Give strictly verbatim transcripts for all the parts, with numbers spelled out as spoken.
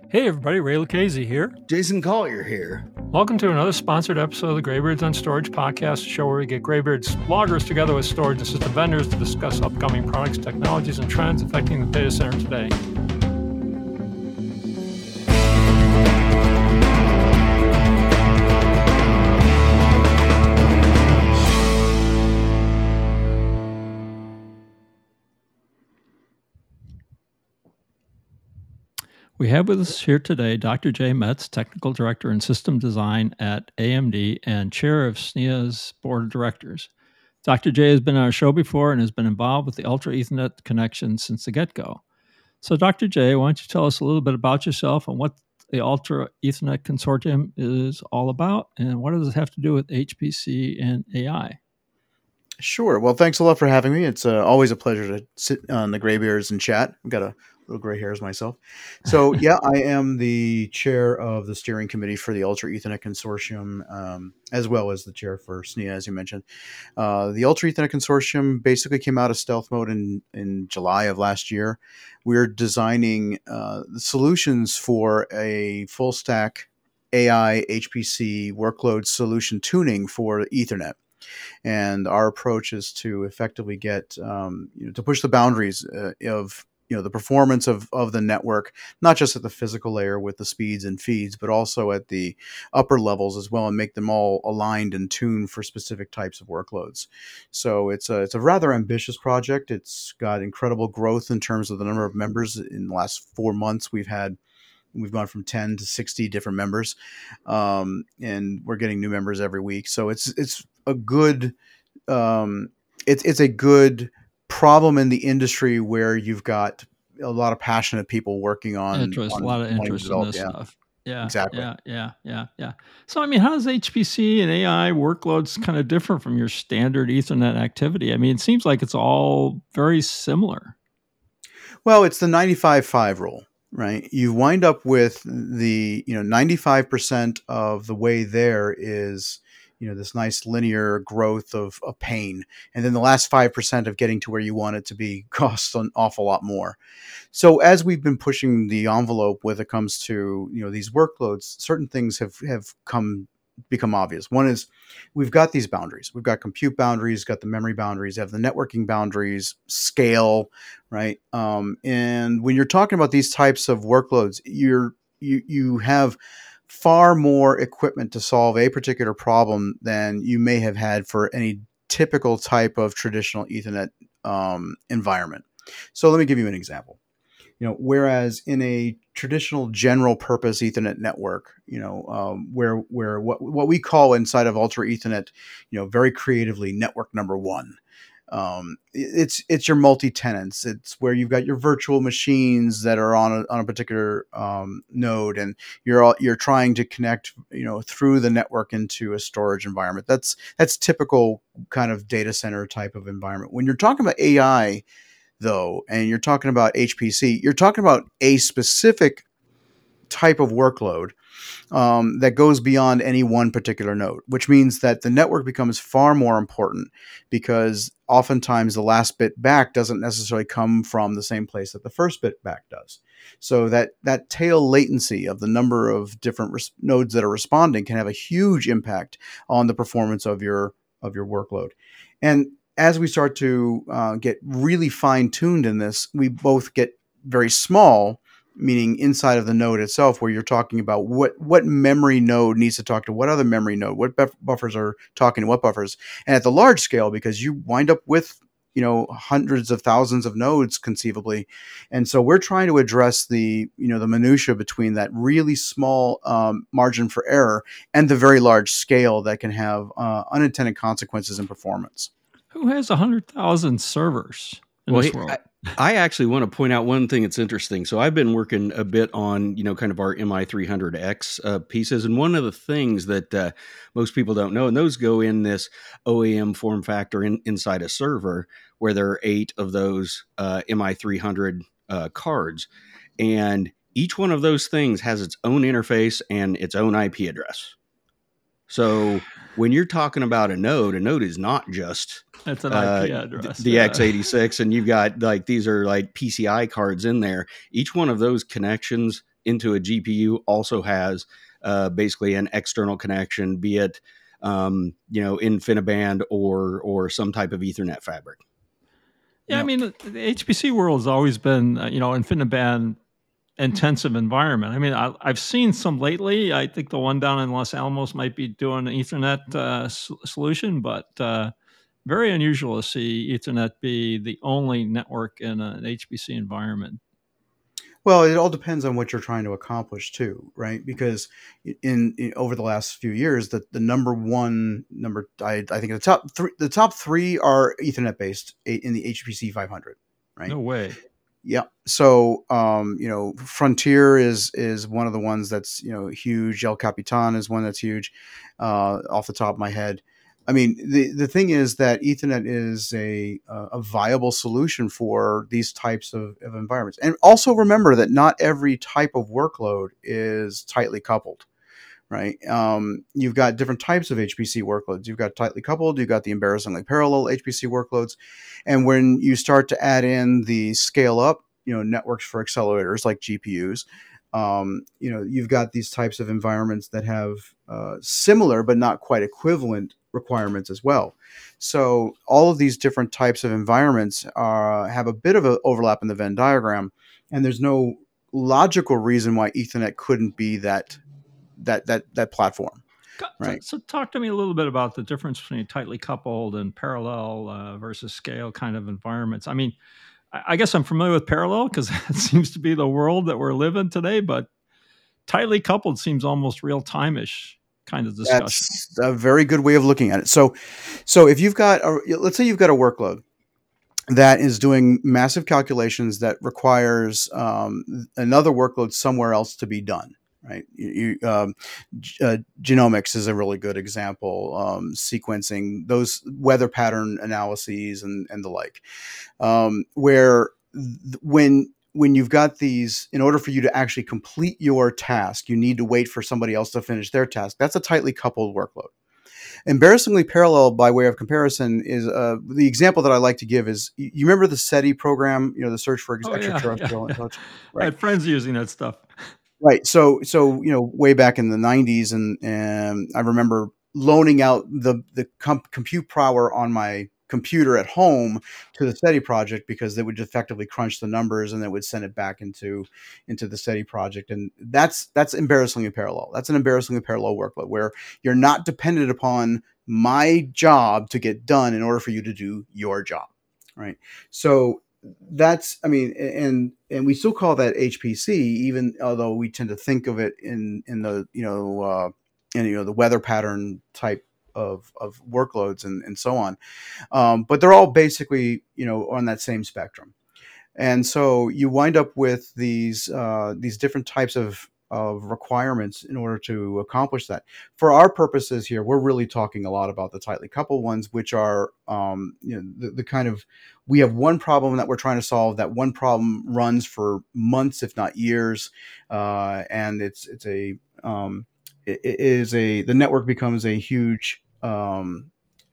Hey everybody, Ray Lucchese here. Jason Collier here. Welcome to another sponsored episode of the Graybeards on Storage podcast, a show where we get Graybeards bloggers together with storage and system vendors to discuss upcoming products, technologies, and trends affecting the data center today. We have with us here today Doctor Jay Metz, Technical Director in System Design at A M D and Chair of S N I A's Board of Directors. Doctor Jay has been on our show before and has been involved with the Ultra Ethernet connection since the get-go. So Doctor Jay, why don't you tell us a little bit about yourself and what the Ultra Ethernet Consortium is all about, and what does it have to do with H P C and A I? Sure. Well, thanks a lot for having me. It's uh, always a pleasure to sit on the Graybeards and chat. I've got a little gray hairs myself. So yeah, I am the chair of the steering committee for the Ultra Ethernet Consortium, um, as well as the chair for S N I A, as you mentioned. Uh, the Ultra Ethernet Consortium basically came out of stealth mode in, in July of last year. We're designing uh, the solutions for a full stack A I H P C workload solution tuning for Ethernet. And our approach is to effectively get um, you know, to push the boundaries uh, of you know the performance of of the network, not just at the physical layer with the speeds and feeds, but also at the upper levels as well, and make them all aligned and tuned for specific types of workloads. So it's a it's a rather ambitious project. It's got incredible growth in terms of the number of members. In the last four months, we've had We've gone from ten to sixty different members, um, and we're getting new members every week. So it's it's a good um, it's it's a good problem in the industry where you've got a lot of passionate people working on interest, on a lot of interest in this yeah. stuff. Yeah, exactly. Yeah, yeah, yeah, yeah. So, I mean, how does H P C and A I workloads kind of differ from your standard Ethernet activity? I mean, it seems like it's all very similar. Well, it's the ninety-five five rule. Right. You wind up with the, you know, ninety-five percent of the way there is, you know, this nice linear growth of, of pain. And then the last five percent of getting to where you want it to be costs an awful lot more. So as we've been pushing the envelope when it comes to, you know, these workloads, certain things have, have come become obvious. One is we've got these boundaries. We've got compute boundaries, got the memory boundaries, have the networking boundaries, scale, right? Um, and when you're talking about these types of workloads, you're you you have far more equipment to solve a particular problem than you may have had for any typical type of traditional Ethernet um, environment. So let me give you an example. You know, whereas in a traditional general purpose Ethernet network, you know, um, where where what what we call inside of Ultra Ethernet, you know, very creatively network number one. Um, it's it's your multi-tenants. It's where you've got your virtual machines that are on a, on a particular um, node, and you're all, you're trying to connect, you know, through the network into a storage environment. That's that's typical kind of data center type of environment. When you're talking about A I, though, and you're talking about H P C, you're talking about a specific type of workload um, that goes beyond any one particular node, which means that the network becomes far more important because oftentimes the last bit back doesn't necessarily come from the same place that the first bit back does. So that that tail latency of the number of different res- nodes that are responding can have a huge impact on the performance of your of your workload. And as we start to uh, get really fine-tuned in this, we both get very small, meaning inside of the node itself, where you're talking about what, what memory node needs to talk to what other memory node, what buff- buffers are talking to what buffers. And at the large scale, because you wind up with, you know, hundreds of thousands of nodes conceivably. And so we're trying to address the, you know, the minutia between that really small um, margin for error and the very large scale that can have uh, unintended consequences in performance. Who has one hundred thousand servers in well, this he, world? I, I actually want to point out one thing that's interesting. So I've been working a bit on, you know, kind of our M I three hundred X uh, pieces. And one of the things that uh, most people don't know, and those go in this O E M form factor in, inside a server, where there are eight of those uh, M I three hundred uh, cards. And each one of those things has its own interface and its own I P address. So when you're talking about a node, a node is not just It's an uh, I P address. the yeah. x eighty-six, and you've got like these are like P C I cards in there. Each one of those connections into a G P U also has uh, basically an external connection, be it um, you know, InfiniBand or or some type of Ethernet fabric. Yeah, I Yep. mean, the, the H P C world has always been, uh, you know, InfiniBand intensive environment. I mean, I, I've seen some lately. I think the one down in Los Alamos might be doing an Ethernet uh, s- solution, but uh, very unusual to see Ethernet be the only network in an H P C environment. Well, it all depends on what you're trying to accomplish too, right? Because in, in over the last few years, the, the number one number, I, I think the top three, the top three are Ethernet based in the H P C five hundred, right? No way. Yeah. So, um, you know, Frontier is is one of the ones that's, you know, huge. El Capitan is one that's huge, uh, off the top of my head. I mean, the the thing is that Ethernet is a uh, a viable solution for these types of, of environments. And also remember that not every type of workload is tightly coupled, right? Um, you've got different types of H P C workloads. You've got tightly coupled, you've got the embarrassingly parallel H P C workloads. And when you start to add in the scale up, you know, networks for accelerators like G P Us, um, you know, you've got these types of environments that have uh, similar but not quite equivalent requirements as well. So all of these different types of environments uh, have a bit of an overlap in the Venn diagram, and there's no logical reason why Ethernet couldn't be that that that that platform, So, right? so talk to me a little bit about the difference between tightly coupled and parallel uh, versus scale kind of environments. I mean, I, I guess I'm familiar with parallel because it seems to be the world that we're living today, but tightly coupled seems almost real time-ish kind of discussion. That's a very good way of looking at it. So, so if you've got a, let's say you've got a workload that is doing massive calculations that requires um, another workload somewhere else to be done. Right, you, you, um, g- uh, genomics is a really good example. Um, sequencing, those weather pattern analyses, and and the like, um, where th- when when you've got these, in order for you to actually complete your task, you need to wait for somebody else to finish their task. That's a tightly coupled workload. Embarrassingly parallel, by way of comparison, is uh, the example that I like to give is, you remember the SETI program, you know, the Search for Ex- Oh yeah, yeah, Extraterrestrial yeah. Intelligence, I right? had friends using that stuff. Right. So, so you know, way back in the nineties, and and I remember loaning out the the com- compute power on my computer at home to the SETI project, because they would effectively crunch the numbers and then would send it back into into the SETI project. And that's that's embarrassingly parallel. That's an embarrassingly parallel workload where you're not dependent upon my job to get done in order for you to do your job. Right. So that's, I mean, and and we still call that H P C, even although we tend to think of it in in the, you know, uh in, you know, the weather pattern type of of workloads, and and so on. Um but they're all basically, you know, on that same spectrum. And so you wind up with these uh, these different types of of requirements in order to accomplish that. For our purposes here, we're really talking a lot about the tightly coupled ones, which are, um, you know, the, the kind of, we have one problem that we're trying to solve. That one problem runs for months, if not years, uh, and it's it's a um, it, it is a the network becomes a huge um,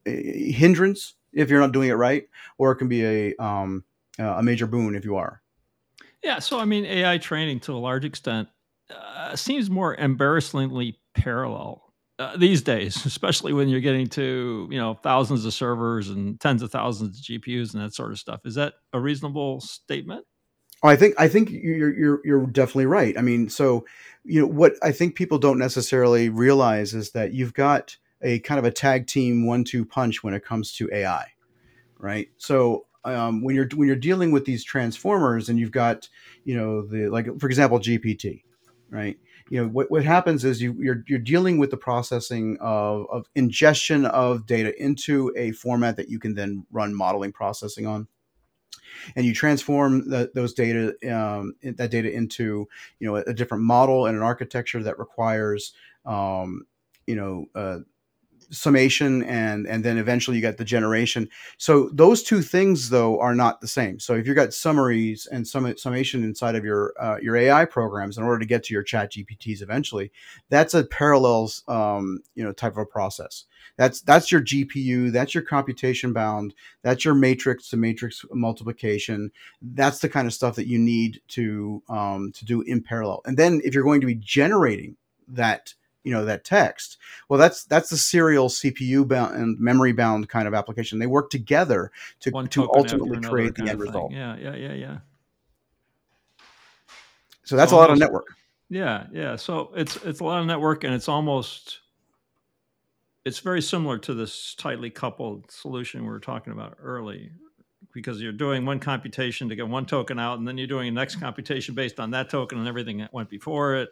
a hindrance if you're not doing it right, or it can be a um, uh, a major boon if you are. Yeah, so I mean, A I training to a large extent uh, seems more embarrassingly parallel uh, these days, especially when you're getting to, you know, thousands of servers and tens of thousands of G P Us and that sort of stuff. Is that a reasonable statement? Oh, I think I think you're you're you're definitely right. I mean, so, you know, what I think people don't necessarily realize is that you've got a kind of a tag team one two punch when it comes to A I, right? So, um, when you're when you're dealing with these transformers, and you've got, you know, the, like, for example, G P T, right? You know, what, what happens is you you're you're dealing with the processing of of ingestion of data into a format that you can then run modeling processing on, and you transform the, those data, um, that data into, you know, a, a different model and an architecture that requires, um, you know, uh, summation, and and then eventually you get the generation. So those two things though are not the same. So if you've got summaries and sum, summation inside of your uh, your A I programs in order to get to your Chat G P Ts eventually, that's a parallels um, you know type of a process. That's that's your G P U, that's your computation bound, that's your matrix to matrix multiplication. That's the kind of stuff that you need to um, to do in parallel. And then if you're going to be generating that you know that text, well that's that's the serial C P U bound and memory bound kind of application. They work together to One to token after ultimately another create the kind end of thing. result. Yeah, yeah, yeah, yeah. So that's So a lot of almost, network. yeah, yeah. So it's it's a lot of network, and it's almost it's very similar to this tightly coupled solution we were talking about early, because you're doing one computation to get one token out, and then you're doing a next computation based on that token and everything that went before it.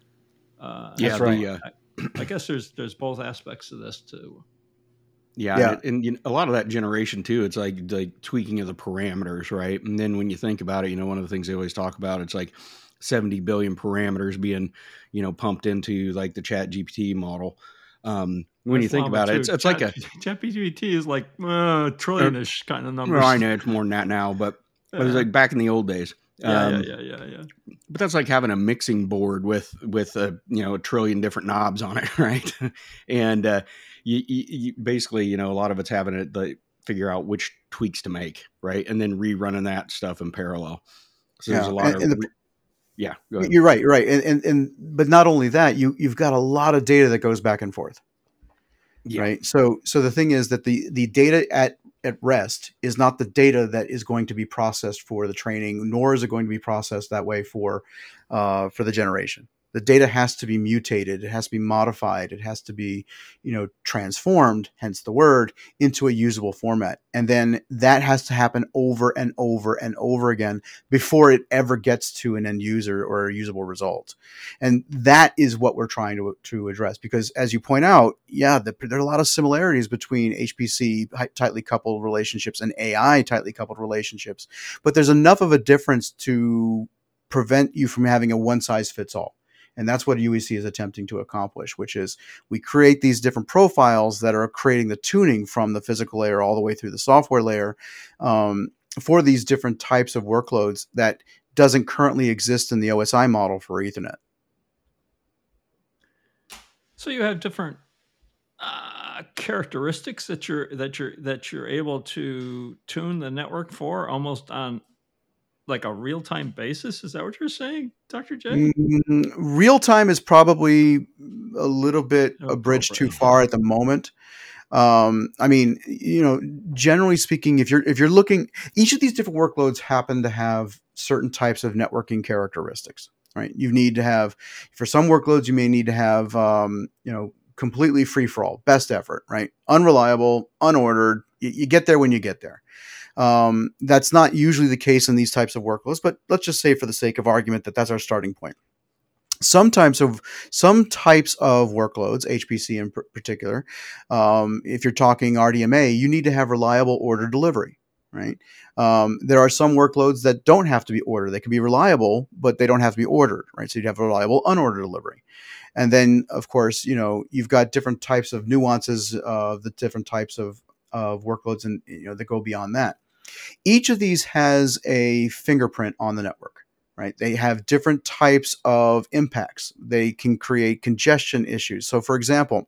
Uh, Yeah, That's so right. the uh, I, I guess there's there's both aspects to this too. yeah, and Yeah. it, and you know, a lot of that generation too. It's like like tweaking of the parameters, right? And then when you think about it, you know, one of the things they always talk about, it's like seventy billion parameters being, you know, pumped into like the Chat G P T model. Um, when That's you think llama about it, too. it's it's like Chat a ChatGPT is like uh, trillionish kind of well, numbers. I know it's more than that now, but it was Yeah. like back in the old days. Yeah, yeah, Um, yeah, yeah, yeah. but that's like having a mixing board with with a you know a trillion different knobs on it, right? and uh, you, you, you basically you know a lot of it's having to like, figure out which tweaks to make, right, and then rerunning that stuff in parallel. So there's Yeah. a lot And, of and the re- yeah. Go ahead. You're right, you're right. And, and and but not only that, you you've got a lot of data that goes back and forth, Yeah. right? So so the thing is that the the data at at rest is not the data that is going to be processed for the training, nor is it going to be processed that way for uh, for the generation. The data has to be mutated, it has to be modified, it has to be, you know, transformed, hence the word, into a usable format. And then that has to happen over and over and over again before it ever gets to an end user or a usable result. And that is what we're trying to, to address. Because as you point out, yeah, the, there are a lot of similarities between H P C tightly coupled relationships and A I tightly coupled relationships. But there's enough of a difference to prevent you from having a one size fits all. And that's what U E C is attempting to accomplish, which is we create these different profiles that are creating the tuning from the physical layer all the way through the software layer um, for these different types of workloads that doesn't currently exist in the O S I model for Ethernet. So you have different uh, characteristics that you're that you're that you're able to tune the network for, almost on like a real time basis. Is that what you're saying, Doctor J? Mm, real time is probably a little bit a bridge too Appropriate. far at the moment. Um, I mean, you know, generally speaking, if you're if you're looking, each of these different workloads happen to have certain types of networking characteristics, right? You need to have, for some workloads, you may need to have, um, you know, completely free for all, best effort, right? Unreliable, unordered. You, you get there when you get there. Um, that's not usually the case in these types of workloads, but let's just say, for the sake of argument, that that's our starting point. Some types of some types of workloads, H P C in p- particular, um, if you're talking R D M A, you need to have reliable order delivery, right? Um, there are some workloads that don't have to be ordered; they can be reliable, but they don't have to be ordered, right? So you'd have reliable unordered delivery. And then, of course, you know you've got different types of nuances of the different types of of workloads, and you know that go beyond that. Each of these has a fingerprint on the network, right? They have different types of impacts. They can create congestion issues. So, for example,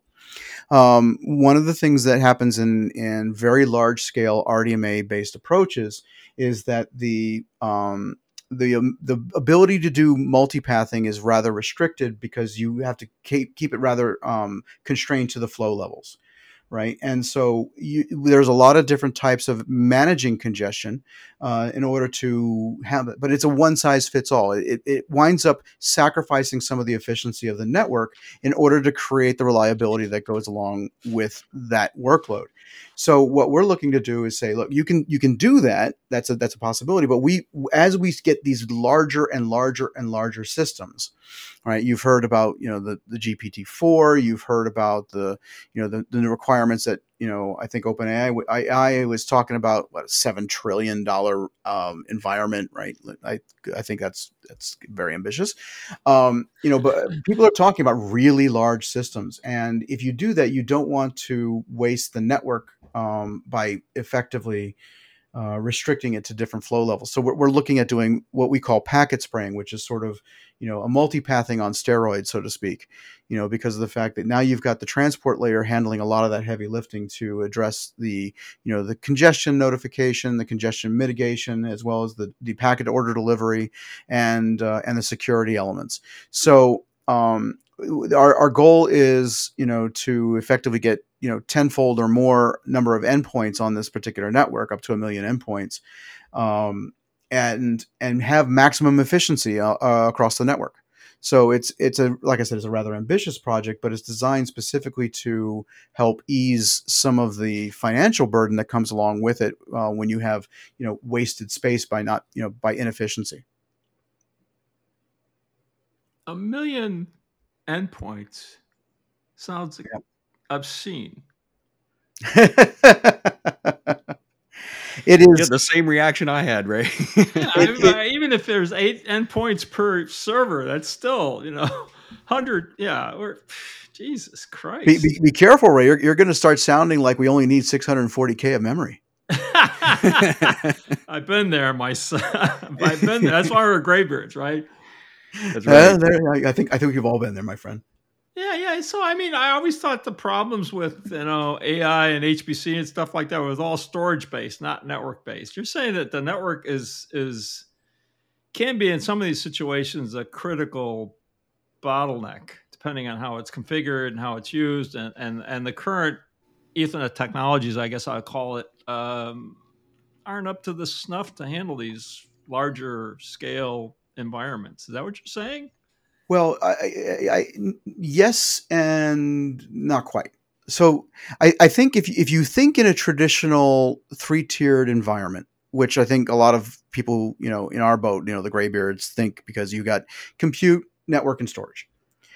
um, one of the things that happens in, in very large scale R D M A based approaches is that the um, the um, the ability to do multipathing is rather restricted because you have to keep, keep it rather um, constrained to the flow levels, right? And so you, there's a lot of different types of managing congestion uh, in order to have it, but it's a one size fits all. It, it winds up sacrificing some of the efficiency of the network in order to create the reliability that goes along with that workload. So what we're looking to do is say, look, you can you can do that. That's a that's a possibility. But we, as we get these larger and larger and larger systems, right? You've heard about, you know, the, the G P T four. You've heard about the, you know, the, the requirements that you know, I think OpenAI w- I, I was talking about what a seven trillion dollar um, environment, right? I I think that's that's very ambitious, um, you know. But people are talking about really large systems, and if you do that, you don't want to waste the network um, by effectively uh, restricting it to different flow levels. So we're, we're looking at doing what we call packet spraying, which is sort of, you know, a multipathing on steroids, so to speak, you know, because of the fact that now you've got the transport layer handling a lot of that heavy lifting to address the, you know, the congestion notification, the congestion mitigation, as well as the, the packet order delivery and, uh, and the security elements. So, um, our, our goal is, you know, to effectively get, you know, tenfold or more number of endpoints on this particular network, up to a million endpoints, um, and and have maximum efficiency uh, uh, across the network. So it's it's a like I said, it's a rather ambitious project, but it's designed specifically to help ease some of the financial burden that comes along with it uh, when you have, you know, wasted space by not, you know, by inefficiency. A million endpoints sounds obscene. It Yeah, is. the same reaction I had, Ray. Yeah, It, I mean, it, I- even if there's eight endpoints per server, that's still, you know, hundred. Yeah, or Jesus be, Christ. be, be careful, Ray. You're, you're going to start sounding like we only need six hundred forty K of memory. I've been there, my son. I've been there. That's why we're graybeards, right? That's right. Uh, there, I, I think I think we've all been there, my friend. Yeah, yeah. So I mean, I always thought the problems with, you know, A I and H P C and stuff like that was all storage based, not network based. You're saying that the network is is can be in some of these situations a critical bottleneck, depending on how it's configured and how it's used, and and and the current Ethernet technologies, I guess I'd call it, um, aren't up to the snuff to handle these larger scale environments. Is that what you're saying? Well, I, I, I, yes and not quite. So I, I think if if you think in a traditional three tiered environment, which I think a lot of people, you know, in our boat, you know, the graybeards think, because you got compute, network, and storage.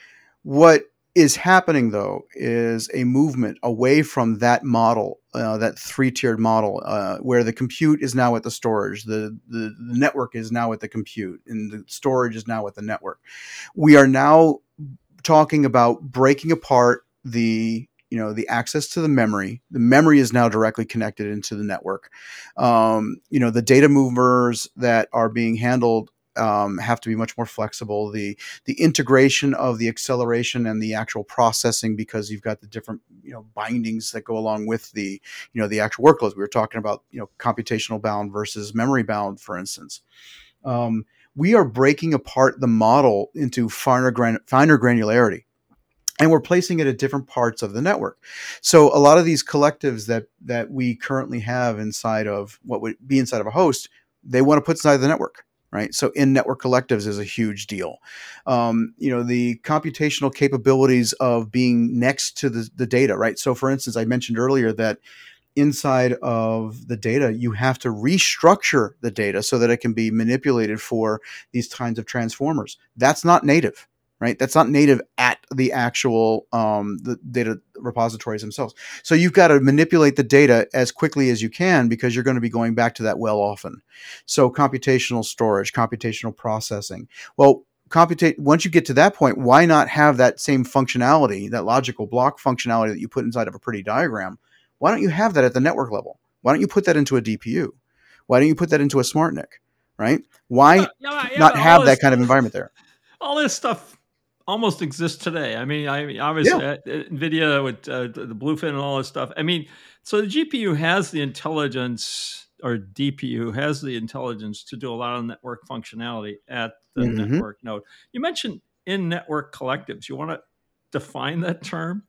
What is happening, though, is a movement away from that model, uh, that three-tiered model, uh, where the compute is now at the storage, the, the the network is now at the compute, and the storage is now at the network. We are now talking about breaking apart the you know the access to the memory. The memory is now directly connected into the network. Um, you know the data movers that are being handled um, have to be much more flexible. The the integration of the acceleration and the actual processing, because you've got the different you know bindings that go along with the you know the actual workloads. We were talking about you know computational bound versus memory bound, for instance. Um, we are breaking apart the model into finer gran- finer granularity, and we're placing it at different parts of the network. So a lot of these collectives that that we currently have inside of what would be inside of a host, they want to put inside the network, right? So in network collectives is a huge deal. Um, you know, the computational capabilities of being next to the, the data, right? So for instance, I mentioned earlier that inside of the data, you have to restructure the data so that it can be manipulated for these kinds of transformers. That's not native, right? That's not native at the actual um, the data repositories themselves. So you've got to manipulate the data as quickly as you can, because you're going to be going back to that well often. So computational storage, computational processing. Well, computate once you get to that point, why not have that same functionality, that logical block functionality that you put inside of a pretty diagram? Why don't you have that at the network level? Why don't you put that into a D P U? Why don't you put that into a SmartNIC, right? Why Yeah, yeah, yeah, not but all have that this, kind of environment there? all this stuff almost exists today. I mean, I mean, Yeah. obviously, uh, NVIDIA with uh, the the Bluefin and all this stuff. I mean, so the G P U has the intelligence, or D P U has the intelligence to do a lot of network functionality at the Mm-hmm. network node. You mentioned in-network collectives. You want to define that term?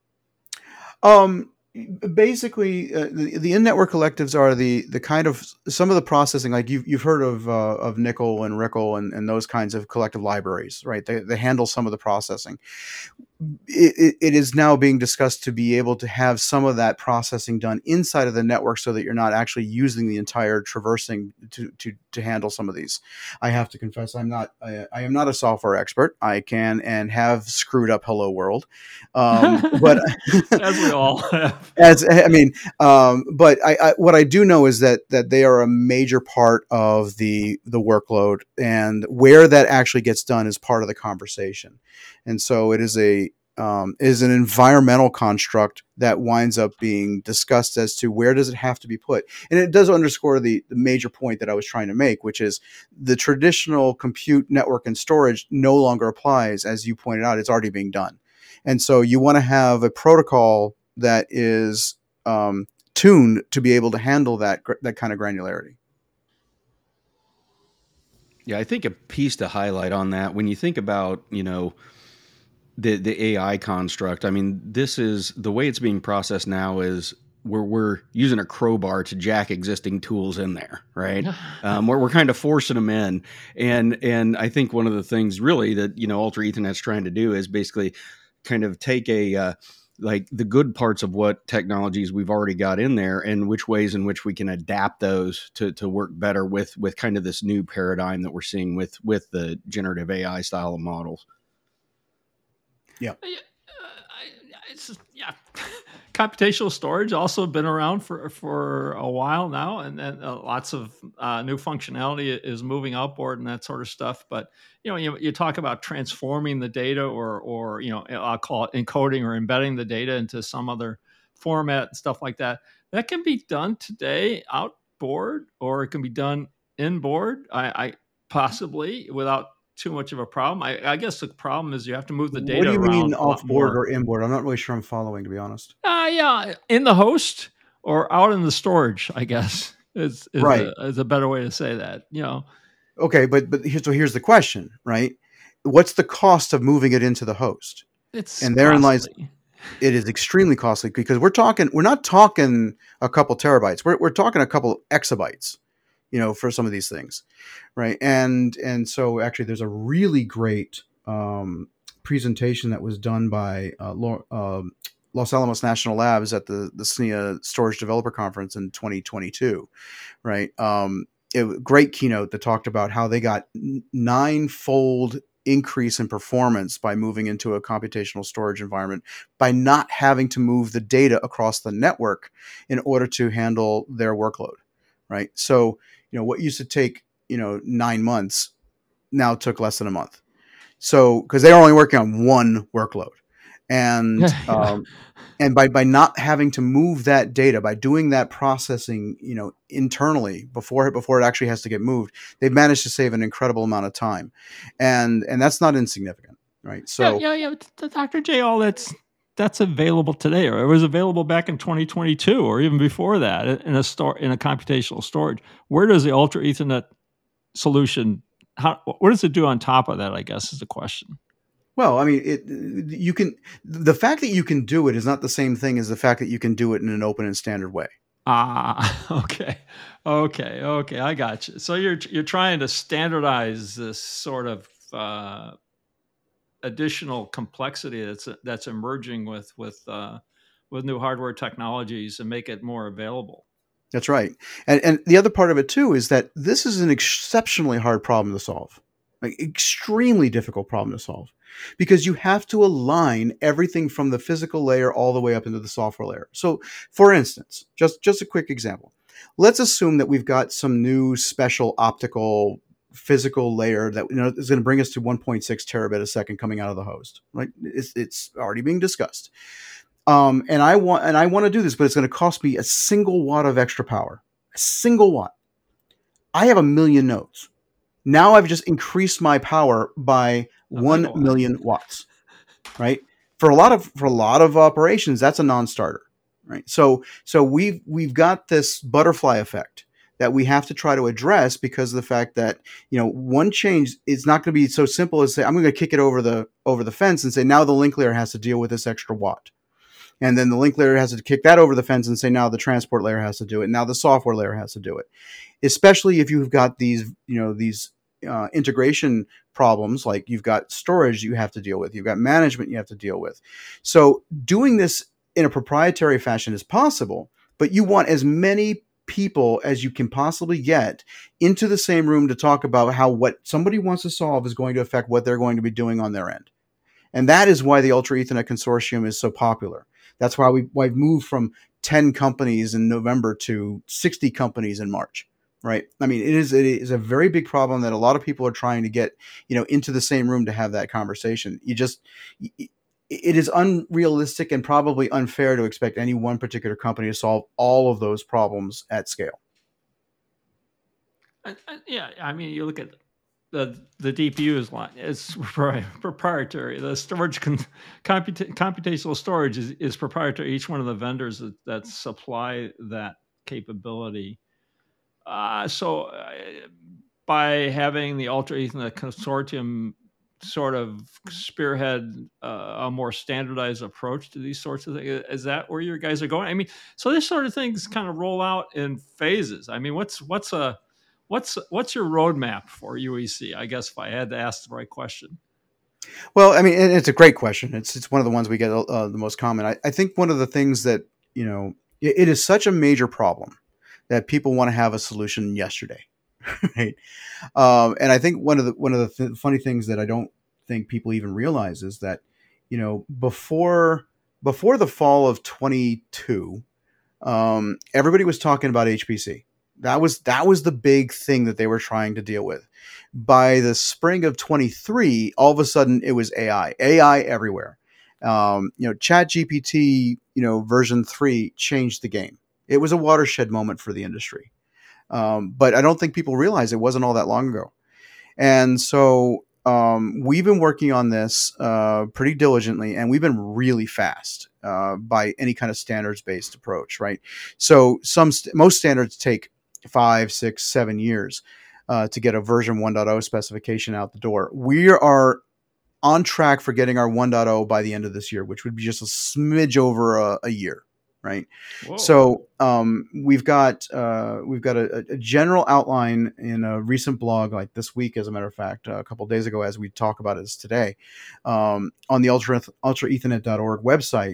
Um, basically, uh, the, the in-network collectives are the the kind of some of the processing, like you've you've heard of uh, of Nickel and Rickle and, and those kinds of collective libraries, right? They they handle some of the processing. it, it is now being discussed to be able to have some of that processing done inside of the network so that you're not actually using the entire traversing to, to, to handle some of these. I have to confess, I'm not, I, I am not a software expert. I can and have screwed up Hello World. Um, but as we all have. As I mean, um, but I, I, what I do know is that that they are a major part of the the workload, and where that actually gets done is part of the conversation. And so it is a um, is an environmental construct that winds up being discussed as to where does it have to be put. And it does underscore the, the major point that I was trying to make, which is the traditional compute network and storage no longer applies. As you pointed out, it's already being done. And so you want to have a protocol that is um, tuned to be able to handle that that kind of granularity. Yeah, I think a piece to highlight on that, when you think about, you know, the the A I construct, I mean, this is the way it's being processed now is we're we're using a crowbar to jack existing tools in there, right? um, we're we're kind of forcing them in, and and I think one of the things really that, you know, Ultra Ethernet's trying to do is basically kind of take a uh, like the good parts of what technologies we've already got in there and which ways in which we can adapt those to to work better with with kind of this new paradigm that we're seeing with with the generative A I style of models. Yeah. Uh, it's yeah. Computational storage also been around for, for a while now, and then uh, lots of uh, new functionality is moving outboard and that sort of stuff. But you know, you, you talk about transforming the data, or or you know, I'll call it encoding or embedding the data into some other format and stuff like that. That can be done today outboard, or it can be done inboard. I, I possibly without too much of a problem. I, I guess the problem is you have to move the data What do you around mean a lot off board more. or inboard? I'm not really sure I'm following, to be honest. Uh, yeah, in the host or out in the storage, I guess is is Right. a is a better way to say that. You know. Okay, but but here, so here's the question, right? What's the cost of moving it into the host? It's And therein lies, costly. it is extremely costly, because we're talking, we're not talking a couple terabytes. We're we're talking a couple exabytes, you know, for some of these things, right? And and so actually, there's a really great um, presentation that was done by uh, Lo- um Los Alamos National Labs at the the S N I A Storage Developer Conference in twenty twenty-two, right? Um, it, great keynote that talked about how they got ninefold increase in performance by moving into a computational storage environment by not having to move the data across the network in order to handle their workload, right? So, you know, what used to take, you know, nine months now took less than a month. So, because they're only working on one workload. And Yeah, yeah. um, and by by not having to move that data, by doing that processing, you know, internally before before it actually has to get moved, they've managed to save an incredible amount of time, and and that's not insignificant, right? Yeah, So yeah, yeah. The Doctor J, all that's that's available today, or it was available back in twenty twenty-two, or even before that, in a store in a computational storage. Where does the Ultra Ethernet solution? How what does it do on top of that? I guess is the question. well, I mean, it you can the fact that you can do it is not the same thing as the fact that you can do it in an open and standard way. Ah, okay, okay, okay. I got you. So you're you're trying to standardize this sort of uh, additional complexity that's that's emerging with with uh, with new hardware technologies and make it more available. That's right. And and the other part of it too is that this is an exceptionally hard problem to solve. Like extremely difficult problem to solve, because you have to align everything from the physical layer all the way up into the software layer. So, for instance, just just a quick example. Let's assume that we've got some new special optical physical layer that, you know, is going to bring us to one point six terabit a second coming out of the host. Right? It's it's already being discussed. Um, and I want and I want to do this, but it's going to cost me a single watt of extra power. A single watt. I have a million nodes. Now I've just increased my power by A one megawatt. million watts. Right? For a lot of for a lot of operations, that's a non-starter. Right? So so we've we've got this butterfly effect that we have to try to address, because of the fact that, you know, one change is not going to be so simple as say I'm going to kick it over the over the fence and say now the link layer has to deal with this extra watt. And then the link layer has to kick that over the fence and say, now the transport layer has to do it. Now the software layer has to do it. Especially if you've got these, you know, these uh, integration problems, like you've got storage you have to deal with, you've got management you have to deal with. So doing this in a proprietary fashion is possible, but you want as many people as you can possibly get into the same room to talk about how what somebody wants to solve is going to affect what they're going to be doing on their end. And that is why the Ultra Ethernet Consortium is so popular. That's why we, why we've moved from ten companies in November to sixty companies in March, right? I mean, it is, it is a very big problem that a lot of people are trying to get, you know, into the same room to have that conversation. You just, it is unrealistic and probably unfair to expect any one particular company to solve all of those problems at scale. Uh, uh, yeah, I mean, you look at the the D P U is line. It's proprietary. The storage con, computa- computational storage is, is proprietary. Each one of the vendors that, that supply that capability. Uh, so uh, by having the Ultra Ethernet Consortium sort of spearhead uh, a more standardized approach to these sorts of things, is that where your guys are going? I mean, so this sort of things kind of roll out in phases. I mean, what's what's a What's what's your roadmap for U E C? I guess if I had to ask the right question. Well, I mean, it's a great question. It's it's one of the ones we get uh, the most common. I, I think one of the things that, you know, it, it is such a major problem that people want to have a solution yesterday, right? Um, and I think one of the one of the th- funny things that I don't think people even realize is that, you know, before before the fall of twenty-two, um, everybody was talking about H P C. That was that was the big thing that they were trying to deal with. By the spring of twenty-three, all of a sudden it was A I, A I everywhere. Um, you know, ChatGPT, you know, version three changed the game. It was a watershed moment for the industry. Um, but I don't think people realize it wasn't all that long ago. And so um, we've been working on this uh, pretty diligently, and we've been really fast uh, by any kind of standards-based approach, right? So some st- most standards take five, six, seven years uh, to get a version one point oh specification out the door. We are on track for getting our one point oh by the end of this year, which would be just a smidge over a, a year, right? Whoa. So um, we've got uh, we've got a, a general outline in a recent blog, like this week, as a matter of fact, uh, a couple of days ago, as we talk about it as today, um, on the ultra ultra ethernet dot org website.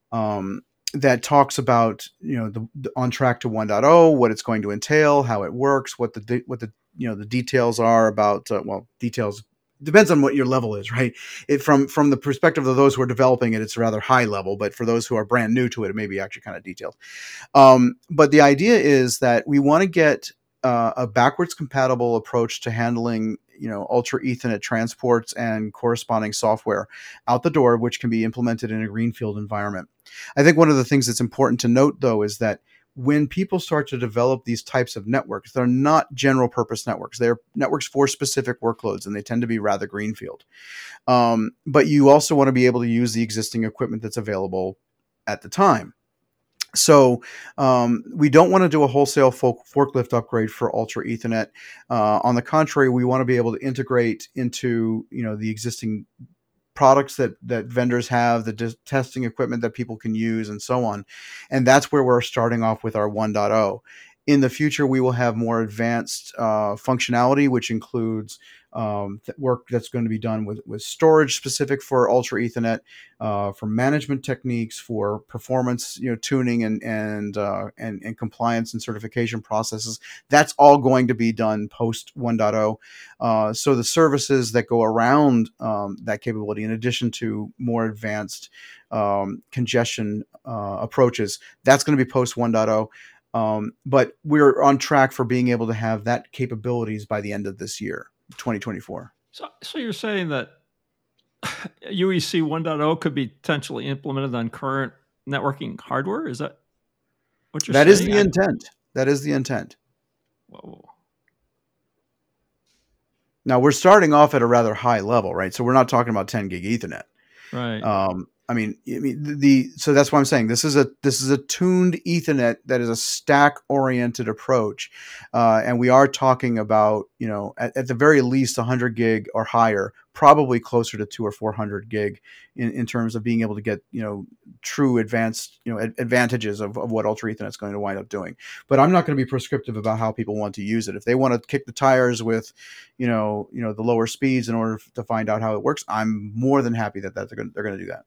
Um, that talks about, you know, the, the on track to one point oh, what it's going to entail, how it works, what the what the you know the details are about. Uh, well, details depends on what your level is, right? It from from the perspective of those who are developing it, it's rather high level, but for those who are brand new to it, it may be actually kind of detailed. Um, but the idea is that we want to get uh, a backwards compatible approach to handling, you know, ultra Ethernet transports and corresponding software out the door, which can be implemented in a greenfield environment. I think one of the things that's important to note, though, is that when people start to develop these types of networks, they're not general purpose networks. They're networks for specific workloads, and they tend to be rather greenfield. Um, but you also want to be able to use the existing equipment that's available at the time. So um, we don't want to do a wholesale folk, forklift upgrade for Ultra Ethernet. Uh, on the contrary, we want to be able to integrate into, you know, the existing products that that vendors have, the dis- testing equipment that people can use, and so on. And that's where we're starting off with our one point oh. In the future, we will have more advanced uh, functionality, which includes um, th- work that's going to be done with, with storage specific for Ultra Ethernet, uh, for management techniques, for performance, you know, tuning and and, uh, and and compliance and certification processes. That's all going to be done post one point oh. Uh, so the services that go around um, that capability, in addition to more advanced um, congestion uh, approaches, that's going to be post one point oh. Um, but we're on track for being able to have that capabilities by the end of this year, twenty twenty-four. So, so you're saying that U E C one point oh could be potentially implemented on current networking hardware? Is that what you're That saying? is the I, intent. That is the intent. whoa. Now we're starting off at a rather high level, right? So we're not talking about ten gig Ethernet. Right. Um, I mean, I mean the, the so that's why I'm saying this is a this is a tuned Ethernet that is a stack oriented approach, uh, and we are talking about, you know, at, at the very least one hundred gig or higher, probably closer to two or four hundred gig in, in terms of being able to get, you know, true advanced, you know, ad- advantages of, of what Ultra Ethernet is going to wind up doing. But I'm not going to be prescriptive about how people want to use it. If they want to kick the tires with, you know, you know the lower speeds in order to find out how it works, I'm more than happy that, that they're going they're going to do that.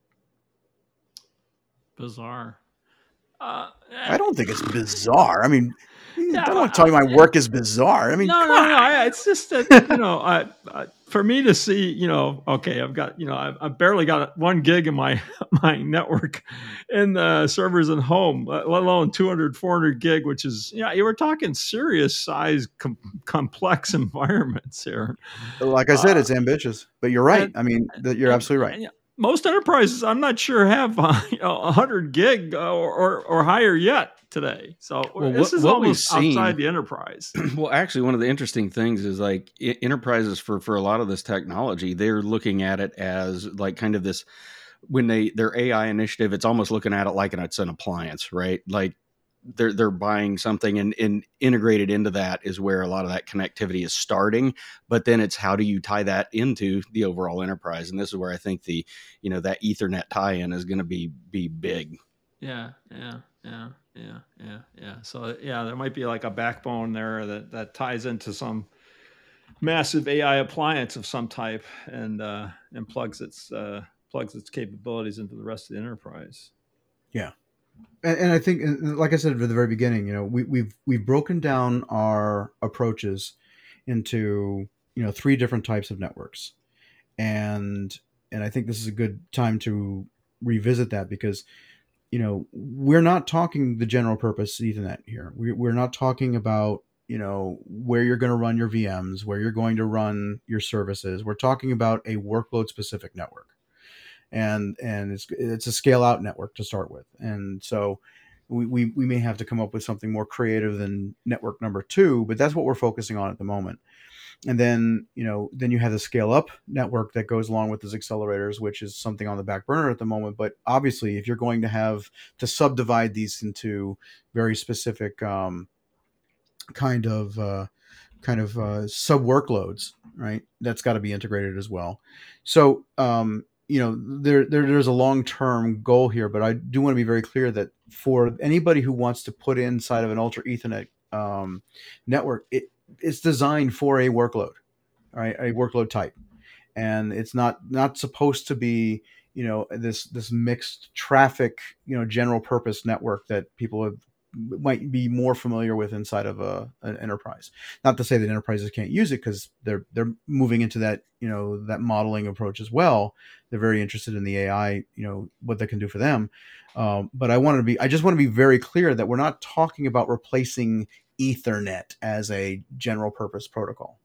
Bizarre. Uh, I don't think it's bizarre. I mean, yeah, I don't want to uh, tell you my work is bizarre. I mean, no, come no, no. on. I, it's just that, you know, I, I, for me to see, you know, okay, I've got, you know, I've, I've barely got one gig in my my network in the servers at home, let alone two hundred, four hundred gig, which is, yeah, you were talking serious size, com- complex environments here. Like I said, Uh, it's ambitious, but you're right. and, I mean, that you're and, absolutely right. and most enterprises, I'm not sure, have uh, you know, one hundred gig or, or, or higher yet today. So Well, this what is what we've almost outside seen, the enterprise. well, actually, one of the interesting things is like e- enterprises for for a lot of this technology, they're looking at it as like kind of this when they their A I initiative. It's almost looking at it like an, it's an appliance, right? Like they're they're buying something and, and integrated into that is where a lot of that connectivity is starting. But then it's how do you tie that into the overall enterprise? And this is where I think the you know that Ethernet tie-in is going to be be big. Yeah, yeah, yeah, yeah, yeah, yeah. So yeah, there might be like a backbone there that that ties into some massive A I appliance of some type and uh, and plugs its uh, plugs its capabilities into the rest of the enterprise. Yeah. And, and I think, like I said at the very beginning, you know, we, we've we've broken down our approaches into, you know, three different types of networks, and and I think this is a good time to revisit that because, you know, we're not talking the general purpose Ethernet here. We, we're not talking about, you know, where you're going to run your V Ms, where you're going to run your services. We're talking about a workload specific network, and and it's it's a scale out network to start with, and so we, we we may have to come up with something more creative than network number two, but that's what we're focusing on at the moment. And then, you know, then you have the scale up network that goes along with those accelerators, which is something on the back burner at the moment. But obviously, if you're going to have to subdivide these into very specific um, kind of uh, kind of uh, sub workloads, right? That's got to be integrated as well. So, um, you know, there, there there's a long term goal here, but I do want to be very clear that for anybody who wants to put inside of an Ultra Ethernet um, network, it, it's designed for a workload, right? A workload type, and it's not not supposed to be, you know, this this mixed traffic, you know, general purpose network that people have might be more familiar with inside of a an enterprise. Not to say that enterprises can't use it, because they're they're moving into that, you know, that modeling approach as well. They're very interested in the A I, you know, what that can do for them. Um, but I wanted to be I just want to be very clear that we're not talking about replacing Ethernet as a general purpose protocol.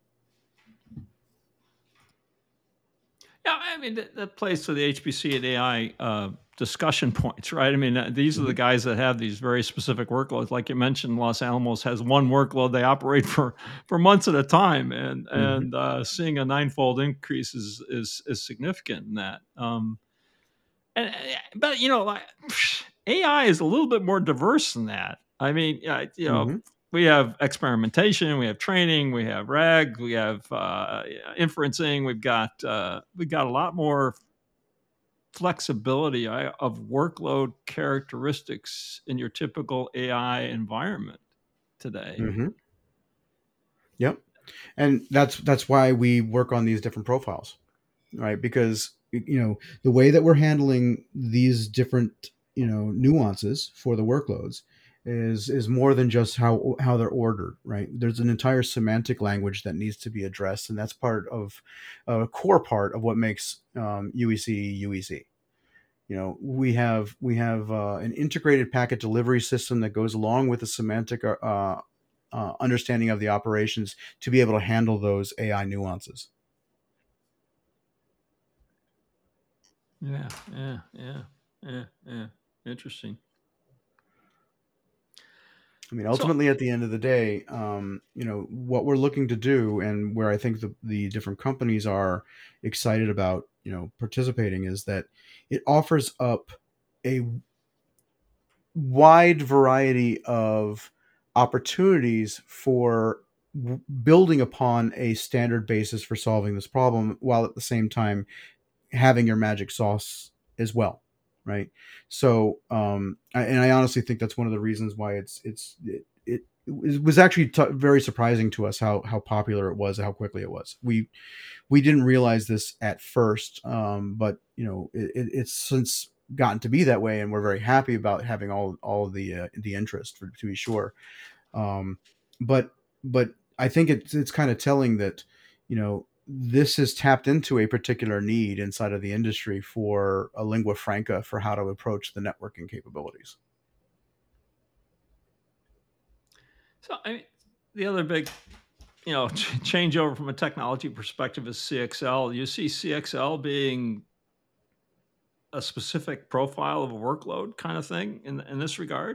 Yeah, I mean that, that plays to the H P C and A I uh, discussion points, right? I mean, uh, these are the guys that have these very specific workloads. Like you mentioned, Los Alamos has one workload they operate for for months at a time, and Mm-hmm. and uh, seeing a ninefold increase is is is significant in that. Um, and uh, but you know, like A I is a little bit more diverse than that. I mean, yeah, you know, Mm-hmm. we have experimentation, we have training, we have RAG, we have uh, inferencing. We've got uh, we got a lot more flexibility I- of workload characteristics in your typical A I environment today. Mm-hmm. Yep. And that's that's why we work on these different profiles, right? Because, you know, the way that we're handling these different, you know, nuances for the workloads is is more than just how how they're ordered, right? There's an entire semantic language that needs to be addressed, and that's part of a core part of what makes um, U E C U E C. You know, we have we have uh, an integrated packet delivery system that goes along with the semantic uh, uh, understanding of the operations to be able to handle those A I nuances. Yeah, yeah, yeah, yeah, yeah. Interesting. I mean, So, ultimately, at the end of the day, um, you know, what we're looking to do, and where I think the, the different companies are excited about you know, participating is that it offers up a wide variety of opportunities for w- building upon a standard basis for solving this problem, while at the same time having your magic sauce as well, right? So, um, I, and I honestly think that's one of the reasons why it's it's it, it, it was actually t- very surprising to us how how popular it was, how quickly it was. We we didn't realize this at first, um, but you know, it, it, it's since gotten to be that way, and we're very happy about having all all of the uh, the interest, for, to be sure. Um, but but I think it's it's kind of telling that, you know, this has tapped into a particular need inside of the industry for a lingua franca for how to approach the networking capabilities. So I mean, the other big, you know, ch- changeover from a technology perspective is C X L. You see C X L being a specific profile of a workload kind of thing in in this regard?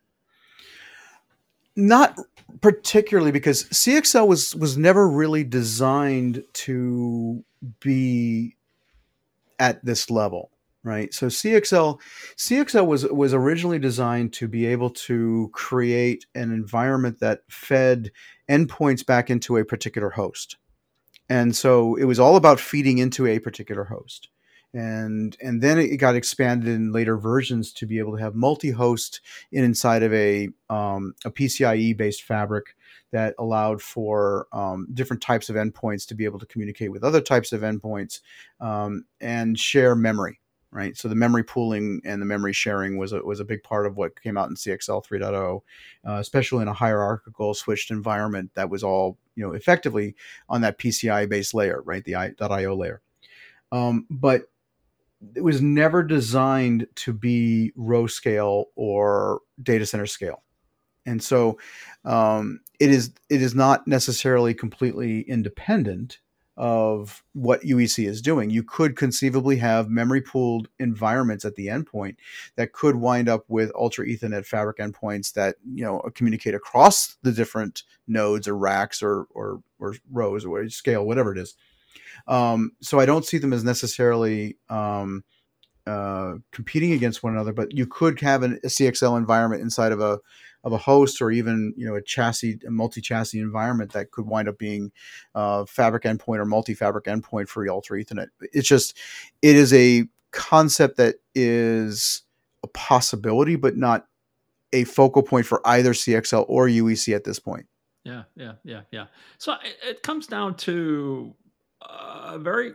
Not particularly, because C X L was was never really designed to be at this level, right? So C X L C X L was was originally designed to be able to create an environment that fed endpoints back into a particular host. And so it was all about feeding into a particular host. And and then it got expanded in later versions to be able to have multi-host inside of a um, a PCIe based fabric that allowed for um, different types of endpoints to be able to communicate with other types of endpoints, um, and share memory. Right, so the memory pooling and the memory sharing was a, was a big part of what came out in C X L 3.0, uh, especially in a hierarchical switched environment that was all, you know, effectively on that P C I based layer, right? The I, .io layer. Um, but it was never designed to be row scale or data center scale. And so um, it is it is not necessarily completely independent of what U E C is doing. You could conceivably have memory pooled environments at the endpoint that could wind up with ultra Ethernet fabric endpoints that, you know, communicate across the different nodes or racks or or, or rows or scale, whatever it is. Um, so I don't see them as necessarily um, uh, competing against one another, but you could have an, a C X L environment inside of a of a host, or even, you know, a chassis, a multi-chassis environment that could wind up being uh, fabric endpoint or multi-fabric endpoint for Ultra Ethernet. It's just, it is a concept that is a possibility, but not a focal point for either C X L or U E C at this point. Yeah, yeah, yeah, yeah. So it, it comes down to uh, very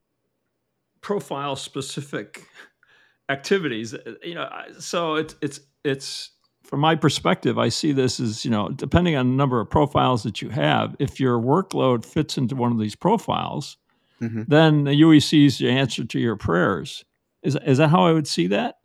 profile specific activities. uh, You know, I- so it's it's it's from my perspective, I see this as, you know, depending on the number of profiles that you have, if your workload fits into one of these profiles, Mm-hmm. then the U E C is the answer to your prayers. Is is that how I would see that?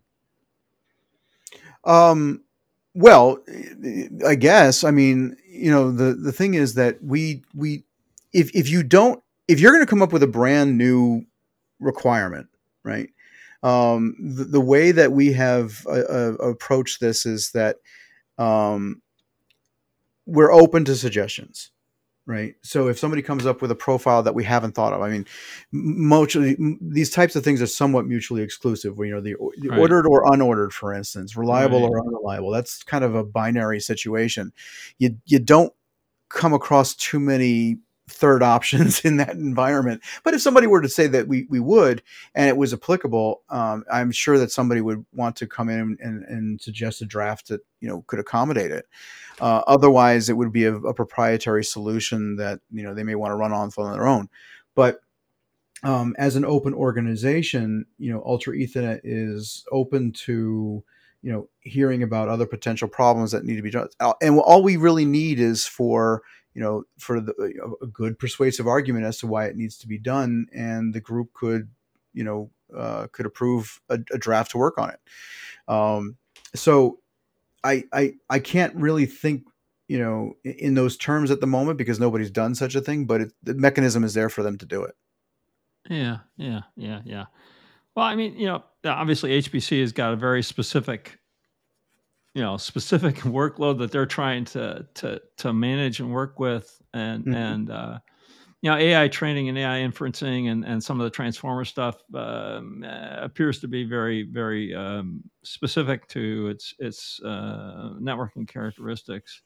Um, well, I guess. I mean, you know, the the thing is that we we if if you don't if you're going to come up with a brand new requirement, right? Um, the, the way that we have uh, uh, approached this is that um, we're open to suggestions, right? So if somebody comes up with a profile that we haven't thought of, I mean, mutually, these types of things are somewhat mutually exclusive. Where, you know, the, the Right, ordered or unordered, for instance, reliable right. or unreliable. That's kind of a binary situation. You you don't come across too many third options in that environment. But if somebody were to say that we we would, and it was applicable, um, I'm sure that somebody would want to come in and, and suggest a draft that, you know, could accommodate it. Uh, otherwise, it would be a, a proprietary solution that, you know, they may want to run on on their own. But um, as an open organization, you know, Ultra Ethernet is open to, you know, hearing about other potential problems that need to be done. Uh, And all we really need is for, you know, for the, a good persuasive argument as to why it needs to be done, and the group could, you know, uh, could approve a, a draft to work on it. Um, so I, I I can't really think, you know, in, in those terms at the moment, because nobody's done such a thing. But it, the mechanism is there for them to do it. Yeah, yeah, yeah, yeah. Well, I mean, you know, obviously H P C has got a very specific, you know, specific workload that they're trying to to to manage and work with, and Mhm. and uh, you know, A I training and A I inferencing and, and some of the transformer stuff um, uh, appears to be very, very um, specific to its its uh, networking characteristics.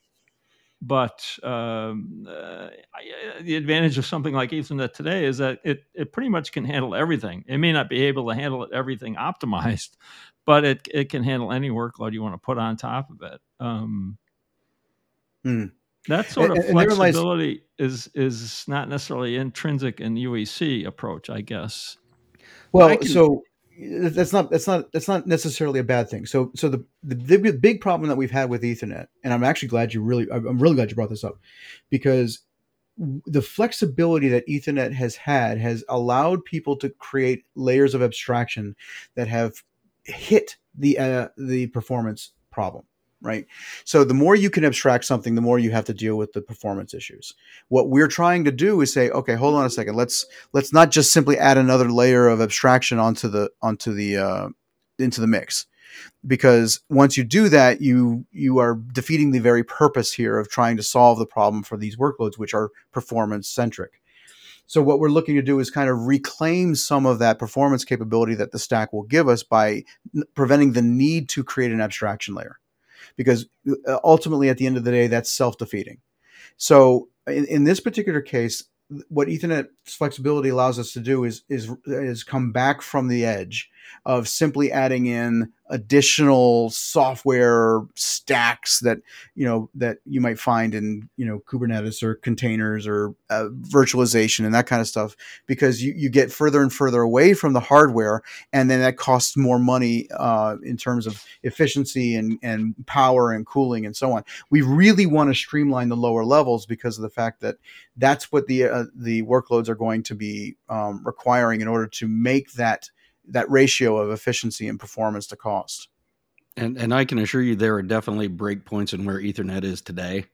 But um, uh, I, the advantage of something like Ethernet today is that it it pretty much can handle everything. It may not be able to handle everything optimized, but it it can handle any workload you want to put on top of it. Um, Hmm. that sort And, of and there lies, flexibility is is not necessarily intrinsic in U E C approach, I guess. I well, can, so that's not that's not that's not necessarily a bad thing. So so the, the the big problem that we've had with Ethernet, and I'm actually glad you really I'm really glad you brought this up, because the flexibility that Ethernet has had has allowed people to create layers of abstraction that have hit the uh, the performance problem, right? So the more you can abstract something, the more you have to deal with the performance issues. What we're trying to do is say, okay, hold on a second. Let's let's not just simply add another layer of abstraction onto the onto the uh, into the mix, because once you do that, you you are defeating the very purpose here of trying to solve the problem for these workloads, which are performance centric. So what we're looking to do is kind of reclaim some of that performance capability that the stack will give us by n- preventing the need to create an abstraction layer, because uh, ultimately at the end of the day, that's self-defeating. So in, in this particular case, what Ethernet's flexibility allows us to do is is is come back from the edge of simply adding in additional software stacks that you know that you might find in you know Kubernetes or containers or uh, virtualization and that kind of stuff, because you, you get further and further away from the hardware, and then that costs more money uh, in terms of efficiency and, and power and cooling and so on. We really want to streamline the lower levels because of the fact that that's what the uh, the workloads are going to be um, requiring in order to make that that ratio of efficiency and performance to cost. And and I can assure you there are definitely breakpoints in where Ethernet is today.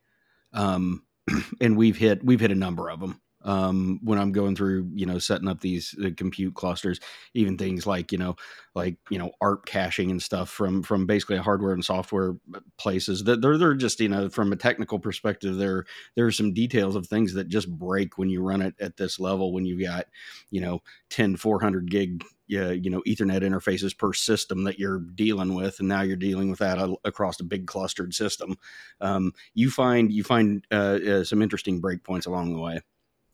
Um, and we've hit we've hit a number of them. Um, when I'm going through, you know, setting up these uh, compute clusters, even things like, you know, like, you know, A R P caching and stuff from, from basically a hardware and software places that they're, they're just, you know, from a technical perspective, there, there are some details of things that just break when you run it at this level, when you've got, you know, ten, four hundred gig, uh, you know, Ethernet interfaces per system that you're dealing with. And now you're dealing with that across a big clustered system. Um, you find, you find uh, uh, some interesting breakpoints along the way.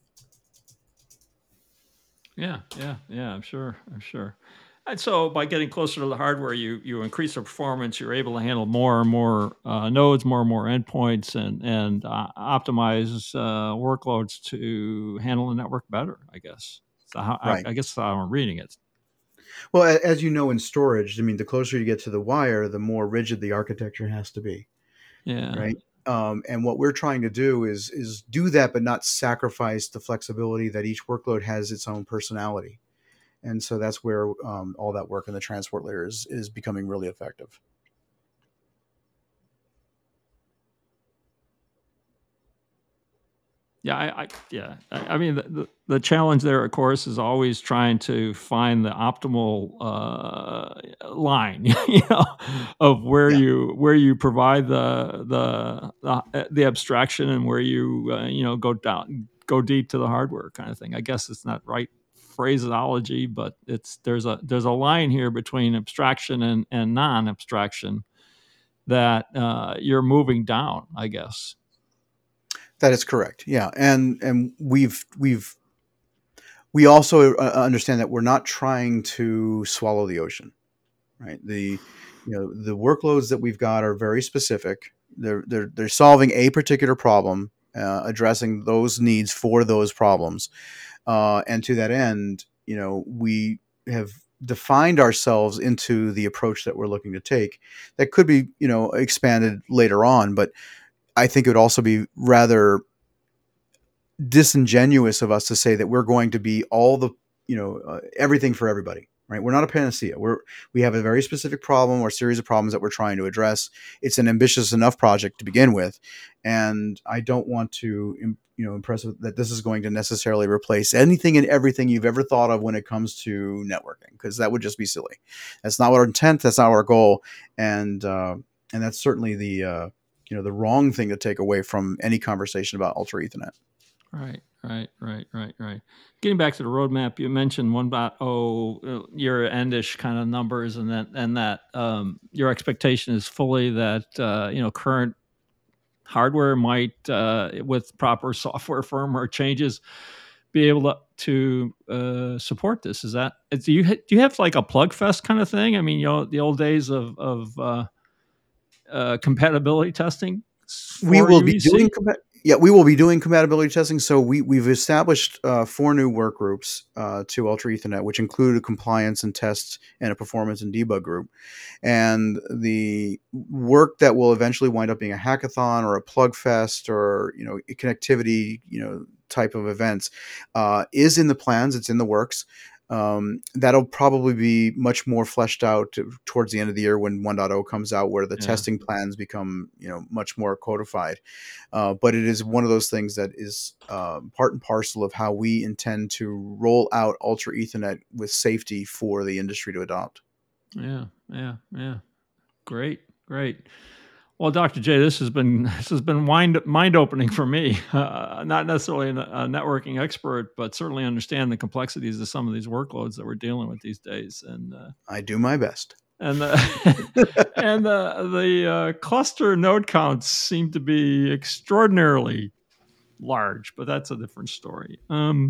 yeah, yeah, yeah. I'm sure. I'm sure. And so, by getting closer to the hardware, you you increase the performance. You're able to handle more and more uh, nodes, more and more endpoints, and and uh, optimize uh, workloads to handle the network better. I guess. So how, I, Right. I guess how I'm reading it. Well, as you know, in storage, I mean, the closer you get to the wire, the more rigid the architecture has to be, Yeah. right? Um, and what we're trying to do is is do that, but not sacrifice the flexibility that each workload has its own personality. And so that's where um, all that work in the transport layer is is becoming really effective. Yeah, I, I yeah, I, I mean the, the the challenge there, of course, is always trying to find the optimal uh, line, you know, of where Yeah. you where you provide the the the, the abstraction and where you uh, you know go down go deep to the hardware kind of thing. I guess it's not right phraseology, but it's there's a there's a line here between abstraction and and non-abstraction that uh, you're moving down, I guess. That is correct. Yeah, and and we've we've we also uh, understand that we're not trying to swallow the ocean, right? The you know the workloads that we've got are very specific. They're they're they're solving a particular problem, uh, addressing those needs for those problems, uh, and to that end, you know, we have defined ourselves into the approach that we're looking to take. That could be you know expanded later on, but I think it would also be rather disingenuous of us to say that we're going to be all the you know uh, everything for everybody, right? We're not a panacea. We're we have a very specific problem or series of problems that we're trying to address. It's an ambitious enough project to begin with, and I don't want to you know impress with that this is going to necessarily replace anything and everything you've ever thought of when it comes to networking, because that would just be silly. That's not our intent. That's not our goal, and uh, and that's certainly the uh, you know the wrong thing to take away from any conversation about Ultra Ethernet. Right, right, right, right, right. Getting back to the roadmap, you mentioned one point oh year endish kind of numbers, and that and that um, your expectation is fully that uh, you know current hardware might, uh, with proper software firmware changes, be able to, to uh, support this. Is that do you do you have like a plug fest kind of thing? I mean, you know, the old days of of uh, uh, compatibility testing. We For will be U E C? doing compa- yeah, we will be doing compatibility testing. So we we've established uh, four new work groups uh, to Ultra Ethernet, which include a compliance and test and a performance and debug group. And the work that will eventually wind up being a hackathon or a plug fest or you know connectivity you know type of events uh, is in the plans. It's in the works. Um, that'll probably be much more fleshed out to, towards the end of the year when one point oh comes out, where the Yeah. testing plans become, you know, much more codified. Uh, but it is one of those things that is uh, part and parcel of how we intend to roll out Ultra Ethernet with safety for the industry to adopt. Yeah, yeah, yeah. Great, great. Well, Doctor J, this has been this has been mind mind opening for me. Uh, not necessarily a, a networking expert, but certainly understand the complexities of some of these workloads that we're dealing with these days. And uh, I do my best. and the and the the uh, cluster node counts seem to be extraordinarily large, but that's a different story. Um,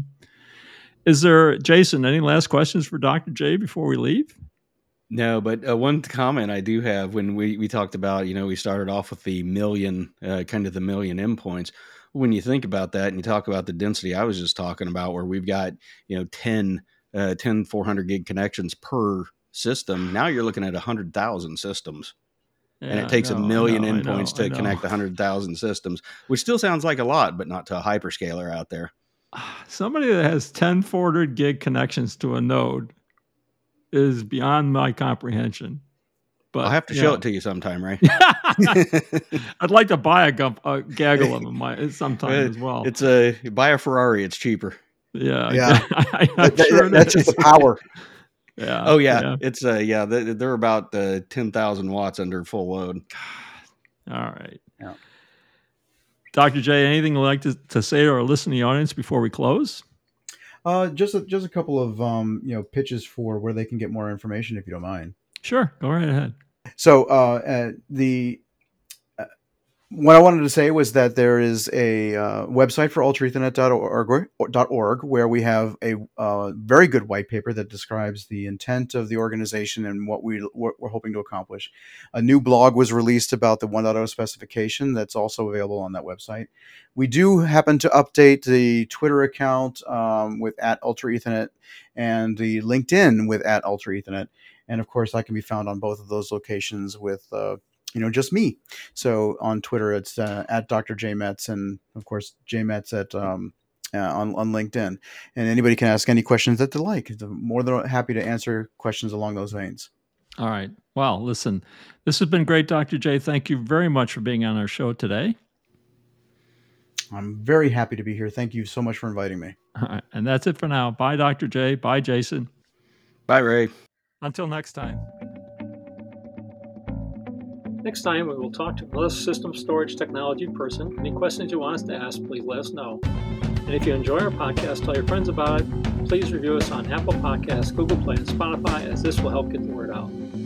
is there, Jason, any last questions for Doctor J before we leave? No, but uh, one comment I do have when we, we talked about, you know, we started off with the million, uh, kind of the million endpoints. When you think about that and you talk about the density I was just talking about, where we've got, you know, ten, uh, ten four hundred gig connections per system, now you're looking at one hundred thousand systems. Yeah, and it takes I know, a million I know, endpoints I know, to connect one hundred thousand systems, which still sounds like a lot, but not to a hyperscaler out there. Somebody that has ten four hundred gig connections to a node is beyond my comprehension. But I'll have to show know. it to you sometime, Ray. I'd like to buy a, gu- a gaggle of them sometime as well. It's a buy a Ferrari; it's cheaper. Yeah, Yeah, yeah. I, I'm that, sure that's just the power. Yeah. Oh yeah, yeah. it's uh yeah they're about uh, ten thousand watts under full load. All right. Yeah. Doctor J, anything you'd like to, to say to our listening audience before we close? Uh, just a, just a couple of um, you know pitches for where they can get more information, if you don't mind. Sure, go right ahead. So uh, uh, the uh, what I wanted to say was that there is a uh, website for ultra ethernet dot org where we have a uh, very good white paper that describes the intent of the organization and what we what we're hoping to accomplish. A new blog was released about the one point oh specification that's also available on that website. We do happen to update the Twitter account um, with at Ultra Ethernet and the LinkedIn with at Ultra Ethernet. And of course, I can be found on both of those locations with, uh, you know, just me. So on Twitter, it's uh, at Doctor J Metz, and of course, J Metz at um, uh, on on LinkedIn. And anybody can ask any questions that they like. I'm more than happy to answer questions along those veins. All right. Well, listen, this has been great, Doctor J. Thank you very much for being on our show today. I'm very happy to be here. Thank you so much for inviting me. All right. And that's it for now. Bye, Doctor J. Bye, Jason. Bye, Ray. Until next time. Next time, we will talk to another system storage technology person. Any questions you want us to ask, please let us know. And if you enjoy our podcast, tell your friends about it. Please review us on Apple Podcasts, Google Play, and Spotify, as this will help get the word out.